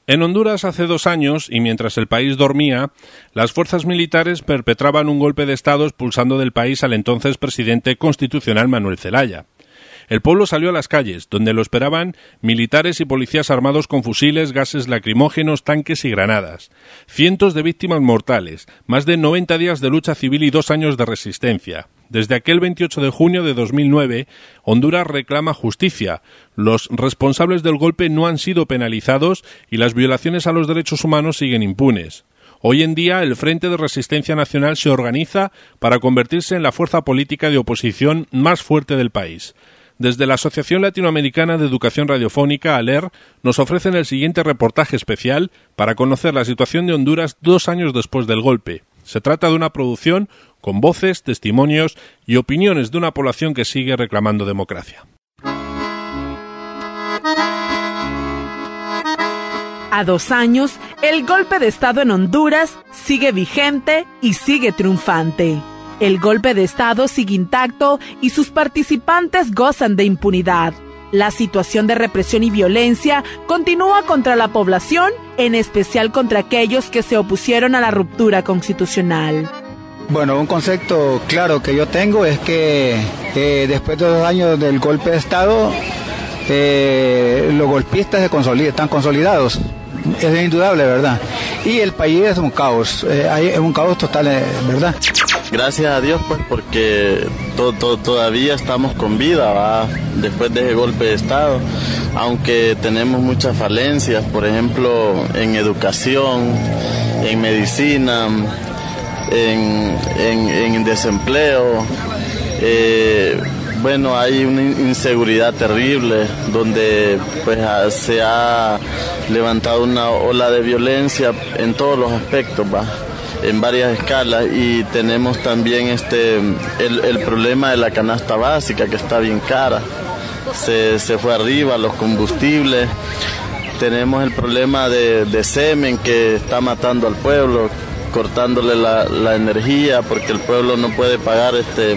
En Honduras hace 2 años, y mientras el país dormía, las fuerzas militares perpetraban un golpe de Estado expulsando del país al entonces presidente constitucional Manuel Zelaya. El pueblo salió a las calles, donde lo esperaban militares y policías armados con fusiles, gases lacrimógenos, tanques y granadas. Cientos de víctimas mortales, más de 90 días de lucha civil y 2 años de resistencia. Desde aquel 28 de junio de 2009, Honduras reclama justicia. Los responsables del golpe no han sido penalizados y las violaciones a los derechos humanos siguen impunes. Hoy en día, el Frente de Resistencia Nacional se organiza para convertirse en la fuerza política de oposición más fuerte del país. Desde la Asociación Latinoamericana de Educación Radiofónica, ALER, nos ofrecen el siguiente reportaje especial para conocer la situación de Honduras 2 años después del golpe. Se trata de una producción con voces, testimonios y opiniones de una población que sigue reclamando democracia. A 2 años, el golpe de Estado en Honduras sigue vigente y sigue triunfante. El golpe de Estado sigue intacto y sus participantes gozan de impunidad. La situación de represión y violencia continúa contra la población, en especial contra aquellos que se opusieron a la ruptura constitucional. Bueno, un concepto claro que yo tengo es que después de 2 años del golpe de Estado, los golpistas están consolidados. Es indudable, ¿verdad? Y el país es un caos, es un caos total, ¿verdad? Gracias a Dios, pues, porque todavía estamos con vida, ¿va? Después de ese golpe de Estado, aunque tenemos muchas falencias, por ejemplo, en educación, en medicina, en desempleo. Bueno, hay una inseguridad terrible donde pues se ha levantado una ola de violencia en todos los aspectos, ¿va? En varias escalas, y tenemos también el problema de la canasta básica, que está bien cara, se fue arriba, los combustibles, tenemos el problema de semen que está matando al pueblo, cortándole la energía, porque el pueblo no puede pagar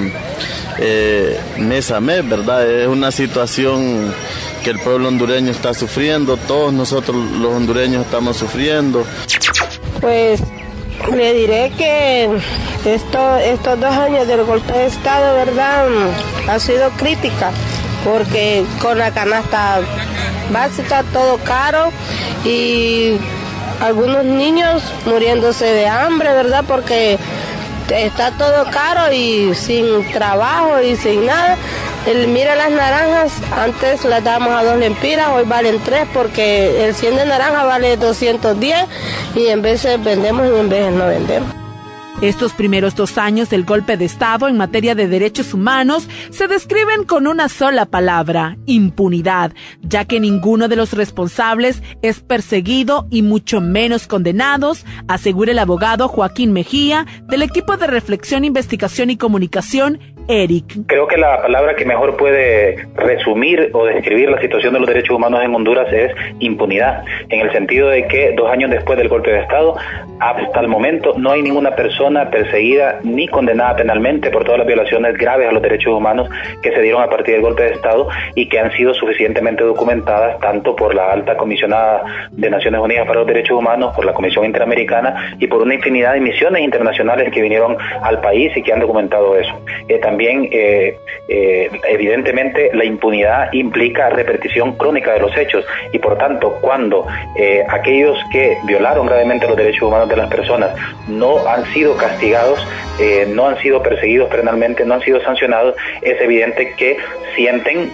mes a mes, ¿verdad? Es una situación que el pueblo hondureño está sufriendo, todos nosotros los hondureños estamos sufriendo. Pues le diré que estos 2 años del golpe de Estado, ¿verdad?, ha sido crítica, porque con la canasta básica todo caro y algunos niños muriéndose de hambre, ¿verdad?, porque está todo caro y sin trabajo y sin nada. Mira las naranjas, antes las dábamos a 2 lempiras, hoy valen 3 porque el 100 de naranja vale 210 y en veces vendemos y en veces no vendemos. Estos primeros 2 años del golpe de Estado en materia de derechos humanos se describen con una sola palabra: impunidad, ya que ninguno de los responsables es perseguido y mucho menos condenados, asegura el abogado Joaquín Mejía del equipo de Reflexión, Investigación y Comunicación, ERIC. Creo que la palabra que mejor puede resumir o describir la situación de los derechos humanos en Honduras es impunidad, en el sentido de que 2 años después del golpe de Estado, hasta el momento no hay ninguna persona perseguida ni condenada penalmente por todas las violaciones graves a los derechos humanos que se dieron a partir del golpe de Estado y que han sido suficientemente documentadas tanto por la Alta Comisionada de Naciones Unidas para los Derechos Humanos, por la Comisión Interamericana y por una infinidad de misiones internacionales que vinieron al país y que han documentado eso. También, evidentemente, la impunidad implica repetición crónica de los hechos y, por tanto, cuando aquellos que violaron gravemente los derechos humanos de las personas no han sido castigados, no han sido perseguidos penalmente, no han sido sancionados, es evidente que sienten,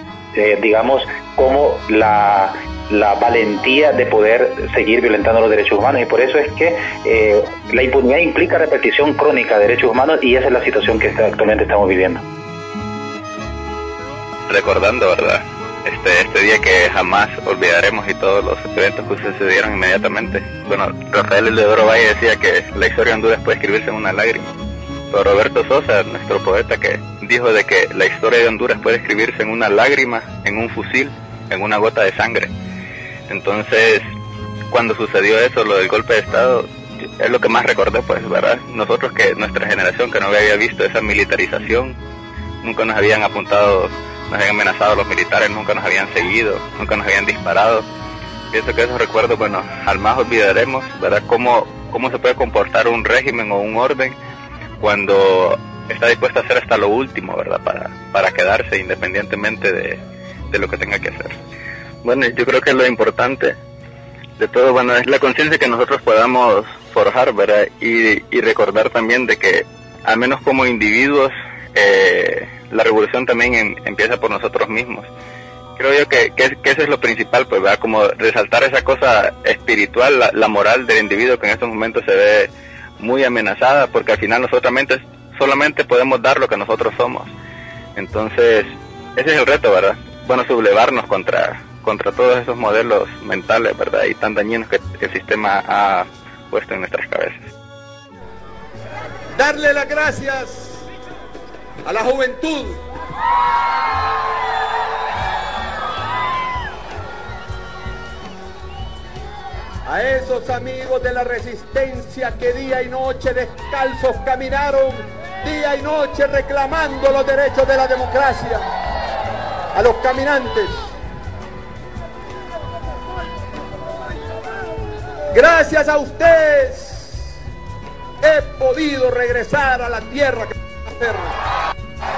como la valentía de poder seguir violentando los derechos humanos, y por eso es que la impunidad implica repetición crónica de derechos humanos y esa es la situación que actualmente estamos viviendo. Recordando, ¿verdad?, este día que jamás olvidaremos y todos los eventos que sucedieron inmediatamente. Bueno, Rafael Leodoro Valle decía que la historia de Honduras puede escribirse en una lágrima. Pero Roberto Sosa, nuestro poeta, que dijo de que la historia de Honduras puede escribirse en una lágrima, en un fusil, en una gota de sangre. Entonces, cuando sucedió eso, lo del golpe de Estado, es lo que más recordé, pues, ¿verdad? Nosotros, que nuestra generación que no había visto esa militarización, nunca nos habían apuntado, nos habían amenazado los militares, nunca nos habían seguido, nunca nos habían disparado. Pienso que esos recuerdos, bueno, jamás olvidaremos, ¿verdad? Cómo se puede comportar un régimen o un orden cuando está dispuesto a hacer hasta lo último, ¿verdad? Para quedarse independientemente de lo que tenga que hacer. Bueno, yo creo que lo importante de todo, bueno, es la conciencia que nosotros podamos forjar, ¿verdad? Y recordar también de que, al menos como individuos, la revolución también empieza por nosotros mismos. Creo yo que eso es lo principal, pues, ¿verdad? Como resaltar esa cosa espiritual, la moral del individuo que en estos momentos se ve muy amenazada, porque al final nosotros solamente podemos dar lo que nosotros somos. Entonces, ese es el reto, ¿verdad? Bueno, sublevarnos contra todos esos modelos mentales, ¿verdad? Y tan dañinos que el sistema ha puesto en nuestras cabezas. Darle las gracias a la juventud, a esos amigos de la resistencia que día y noche descalzos caminaron, día y noche reclamando los derechos de la democracia, a los caminantes. Gracias a ustedes he podido regresar a la tierra que me aferra.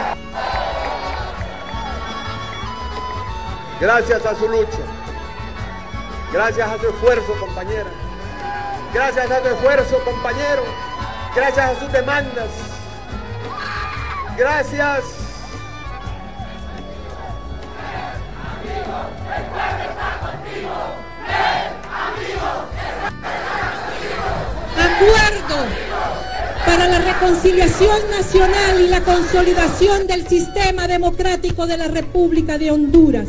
Gracias a su lucha. Gracias a su esfuerzo, compañera. Gracias a su esfuerzo, compañero. Gracias a sus demandas. Gracias. Acuerdo para la reconciliación nacional y la consolidación del sistema democrático de la República de Honduras.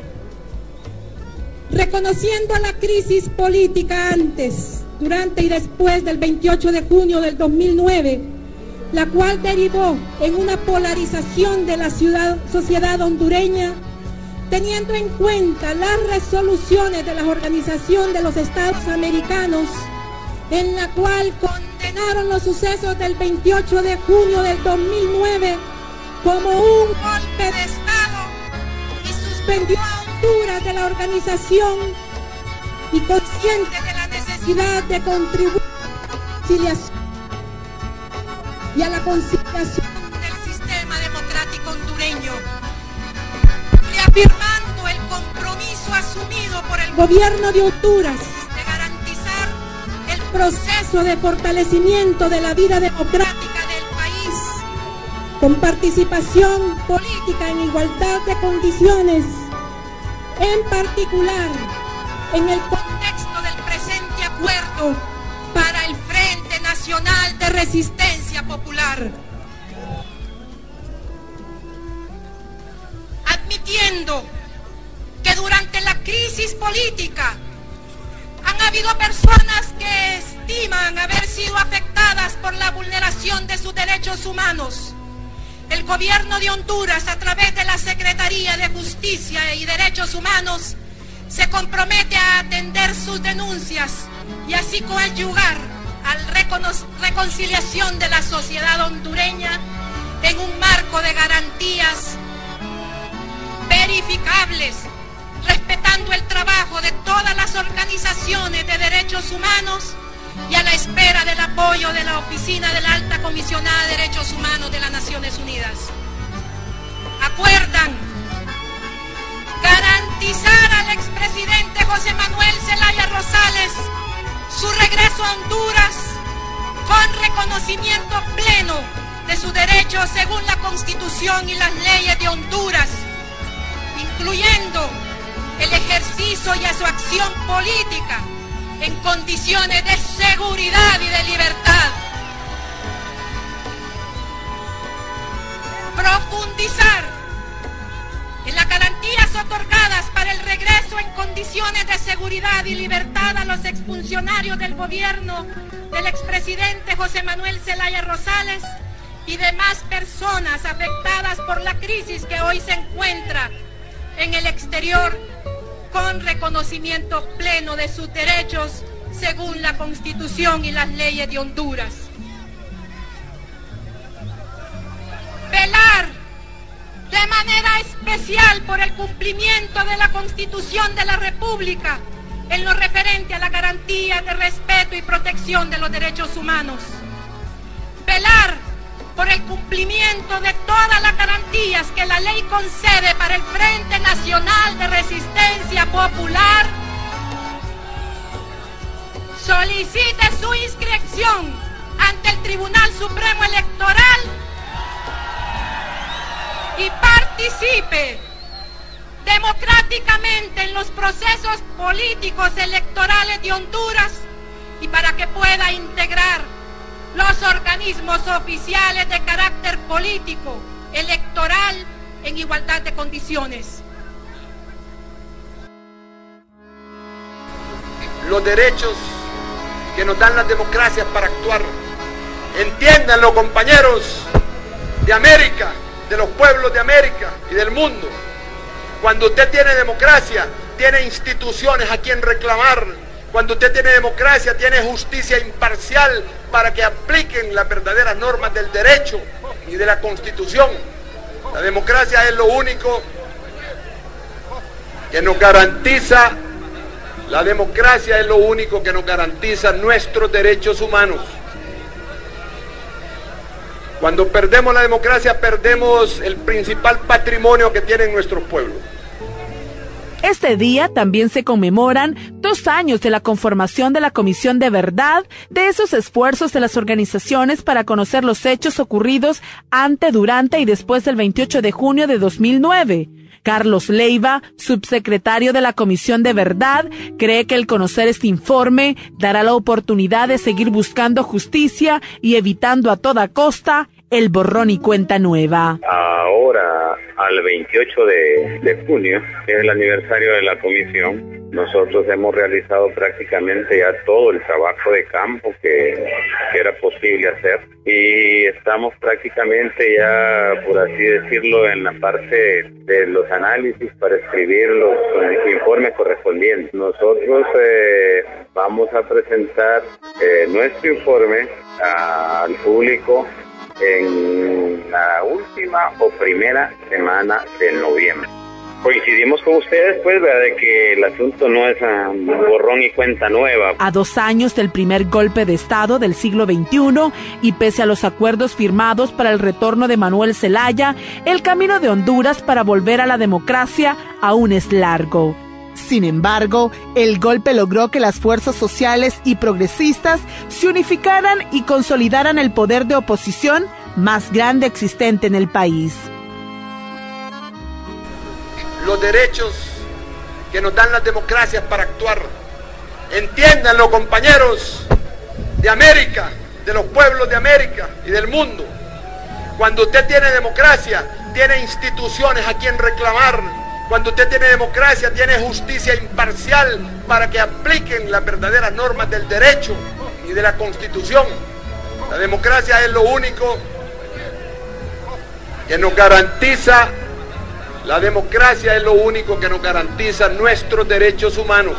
Reconociendo la crisis política antes, durante y después del 28 de junio del 2009, la cual derivó en una polarización de la sociedad hondureña, teniendo en cuenta las resoluciones de la Organización de los Estados Americanos, en la cual condenaron los sucesos del 28 de junio del 2009 como un golpe de Estado y suspendió a Honduras de la organización, y consciente de la necesidad de contribuir a la conciliación del sistema democrático hondureño, reafirmando el compromiso asumido por el gobierno de Honduras de garantizar el proceso de fortalecimiento de la vida democrática del país, con participación política en igualdad de condiciones, en particular en el contexto del presente acuerdo para el Frente Nacional de Resistencia Popular. Admitiendo que durante la crisis política han habido personas que estiman haber sido afectadas por la vulneración de sus derechos humanos, el gobierno de Honduras, a través de la Secretaría de Justicia y Derechos Humanos, se compromete a atender sus denuncias y así coadyuvar a la reconciliación de la sociedad hondureña en un marco de garantías verificables, respetando el trabajo de todas las organizaciones de derechos humanos y a la espera del apoyo de la Oficina de la Alta Comisionada de Derechos Humanos de las Naciones Unidas. Acuerdan garantizar al expresidente José Manuel Zelaya Rosales su regreso a Honduras con reconocimiento pleno de sus derechos según la Constitución y las leyes de Honduras, incluyendo el ejercicio y a su acción política en condiciones de seguridad y de libertad. Profundizar en las garantías otorgadas para el regreso en condiciones de seguridad y libertad a los exfuncionarios del gobierno del expresidente José Manuel Zelaya Rosales y demás personas afectadas por la crisis que hoy se encuentra en el exterior, con reconocimiento pleno de sus derechos según la Constitución y las leyes de Honduras. Velar de manera especial por el cumplimiento de la Constitución de la República en lo referente a la garantía de respeto y protección de los derechos humanos. Velar por el cumplimiento de todas las garantías que la ley concede para el Frente Nacional de Resistencia Popular. Solicite su inscripción ante el Tribunal Supremo Electoral y participe democráticamente en los procesos políticos electorales de Honduras y para que pueda integrar los organismos oficiales de carácter político, electoral, en igualdad de condiciones. Los derechos que nos dan las democracias para actuar. Entiéndanlo, compañeros de América, de los pueblos de América y del mundo. Cuando usted tiene democracia, tiene instituciones a quien reclamar. Cuando usted tiene democracia, tiene justicia imparcial para que apliquen las verdaderas normas del derecho y de la Constitución. La democracia es lo único que nos garantiza, nuestros derechos humanos. Cuando perdemos la democracia, perdemos el principal patrimonio que tienen nuestros pueblos. Este día también se conmemoran 2 años de la conformación de la Comisión de Verdad, de esos esfuerzos de las organizaciones para conocer los hechos ocurridos ante, durante y después del 28 de junio de 2009. Carlos Leiva, subsecretario de la Comisión de Verdad, cree que el conocer este informe dará la oportunidad de seguir buscando justicia y evitando a toda costa el borrón y cuenta nueva. Ahora, al 28 de junio, que es el aniversario de la comisión, nosotros hemos realizado prácticamente ya todo el trabajo de campo que era posible hacer y estamos prácticamente ya, por así decirlo, en la parte de los análisis para escribir los informes correspondientes. Nosotros vamos a presentar nuestro informe al público en la última o primera semana de noviembre. Coincidimos con ustedes, pues, ¿verdad?, de que el asunto no es borrón y cuenta nueva. A 2 años del primer golpe de Estado del siglo XXI y pese a los acuerdos firmados para el retorno de Manuel Zelaya, el camino de Honduras para volver a la democracia aún es largo. Sin embargo, el golpe logró que las fuerzas sociales y progresistas se unificaran y consolidaran el poder de oposición más grande existente en el país. Los derechos que nos dan las democracias para actuar. Entiéndanlo, compañeros de América, de los pueblos de América y del mundo. Cuando usted tiene democracia, tiene instituciones a quien reclamar. Cuando usted tiene democracia, tiene justicia imparcial para que apliquen las verdaderas normas del derecho y de la Constitución. La democracia es lo único que nos garantiza, nuestros derechos humanos.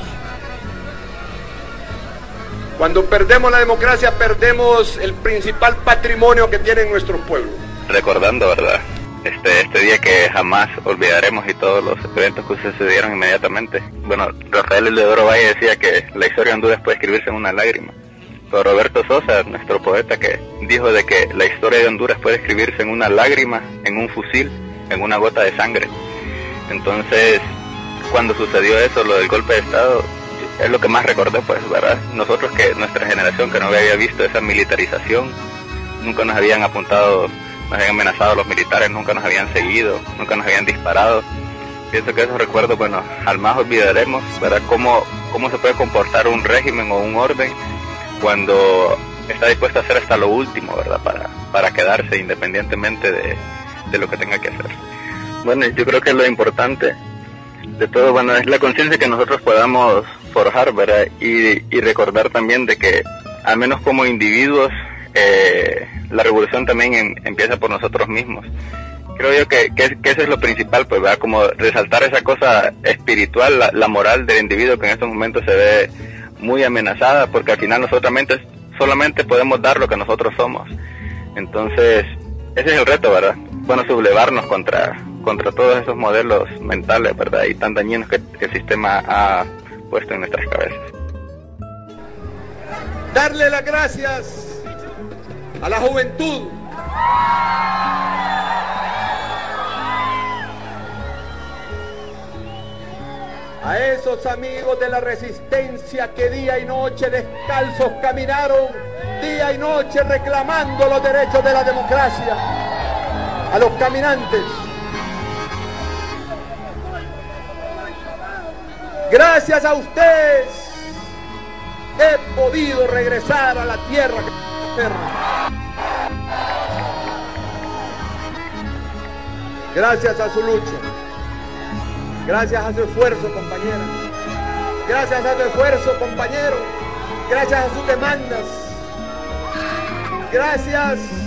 Cuando perdemos la democracia, perdemos el principal patrimonio que tienen nuestros pueblos. Recordando, ¿verdad?, este día que jamás olvidaremos y todos los eventos que sucedieron inmediatamente. Bueno, Rafael Leodoro Valle decía que la historia de Honduras puede escribirse en una lágrima. Pero Roberto Sosa, nuestro poeta, que dijo de que la historia de Honduras puede escribirse en una lágrima, en un fusil, en una gota de sangre. Entonces, cuando sucedió eso, lo del golpe de Estado, es lo que más recordé, pues, ¿verdad? Nosotros, que nuestra generación que no había visto esa militarización, nunca nos habían apuntado, nos habían amenazado los militares, nunca nos habían seguido, nunca nos habían disparado. Pienso que esos recuerdos, bueno, al más olvidaremos, ¿verdad?, cómo se puede comportar un régimen o un orden cuando está dispuesto a hacer hasta lo último, ¿verdad?, para quedarse independientemente de lo que tenga que hacer. Bueno, yo creo que lo importante de todo, bueno, es la conciencia que nosotros podamos forjar, ¿verdad?, y recordar también de que, al menos como individuos, la revolución también empieza por nosotros mismos. Creo yo que eso es lo principal, pues, ¿verdad?, como resaltar esa cosa espiritual, la moral del individuo que en estos momentos se ve muy amenazada, porque al final nosotros solamente podemos dar lo que nosotros somos. Entonces, ese es el reto, ¿verdad? Bueno, sublevarnos contra todos esos modelos mentales, ¿verdad?, y tan dañinos que el sistema ha puesto en nuestras cabezas. Darle las gracias a la juventud, a esos amigos de la resistencia que día y noche descalzos caminaron, día y noche reclamando los derechos de la democracia, a los caminantes. Gracias a ustedes he podido regresar a la tierra. Gracias a su lucha, gracias a su esfuerzo, compañera, gracias a su esfuerzo, compañero, gracias a sus demandas, gracias